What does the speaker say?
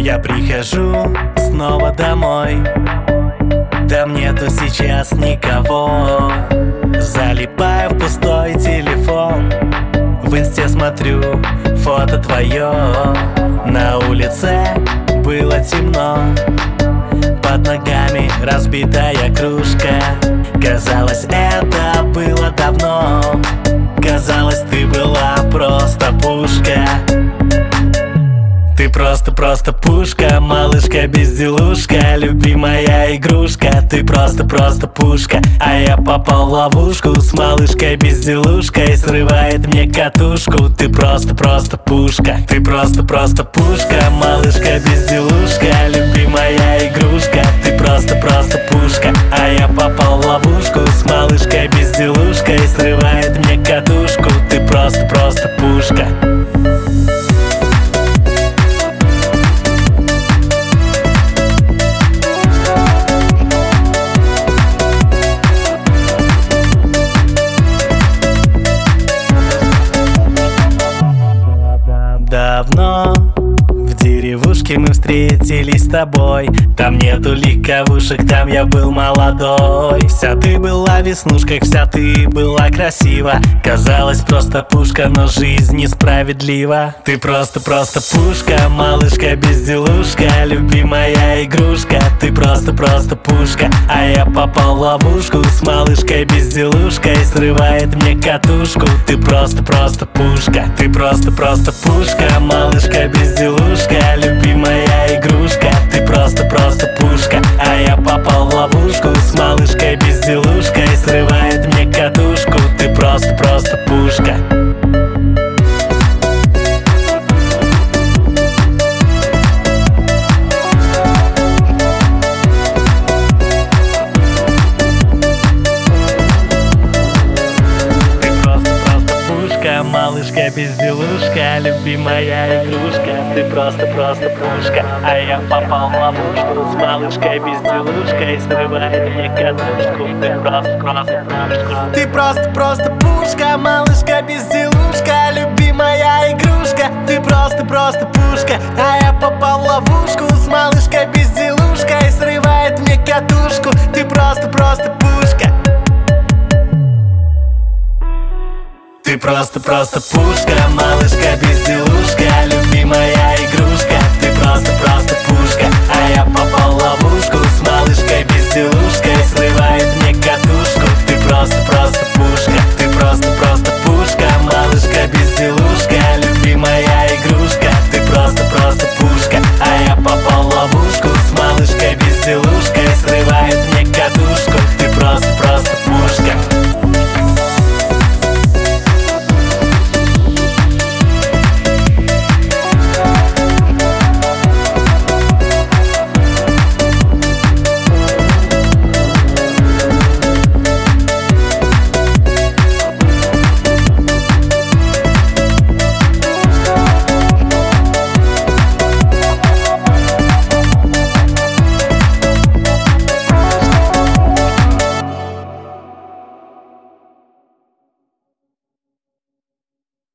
Я прихожу снова домой, там нету сейчас никого. Залипаю в пустой телефон, в инсте смотрю фото твое. На улице было темно, под ногами разбитая кружка. Казалось, это было давно, казалось, ты была просто пушка. Ты просто пушка, малышка-безделушка, любимая игрушка. Ты просто пушка, а я попал в ловушку с малышкой-безделушкой, срывает мне катушку. Ты просто пушка, ты просто пушка, малышка-безделушка, любимая игрушка. Ты просто пушка, а я попал в ловушку с малышкой-безделушкой, срывает мне катушку. Ты просто пушка. Давно в деревушке мы встретились с тобой. Там нету легковушек, там я был молодой. Вся ты была в веснушках, вся ты была красива. Казалось, просто пушка, но жизнь несправедлива. Ты просто пушка, малышка-безделушка, любимая игрушка. Ты просто пушка, а я попал в ловушку с малышкой-безделушкой, срывает мне катушку. Ты просто пушка, ты просто пушка, малышка-безделушка, любимая игрушка. Ты просто пушка, а я попал в ловушку с малышкой-безделушкой, срывает мне катушку. Ты просто пушка. Малышка-безделушка, любимая игрушка. Ты просто пушка, а я попал в ловушку с малышкой-безделушкой, срывает мне катушку. Ты просто пушка, малышка-безделушка, любимая игрушка. Ты просто пушка, а я попал в ловушку с малышкой-безделушкой, срывает мне катушку. Ты просто пушка. Ты просто пушка, малышка-безделушка, любимая игрушка. Ты просто пушка, а я попал в ловушку с малышкой-безделушкой, срывает мне катушку. Ты просто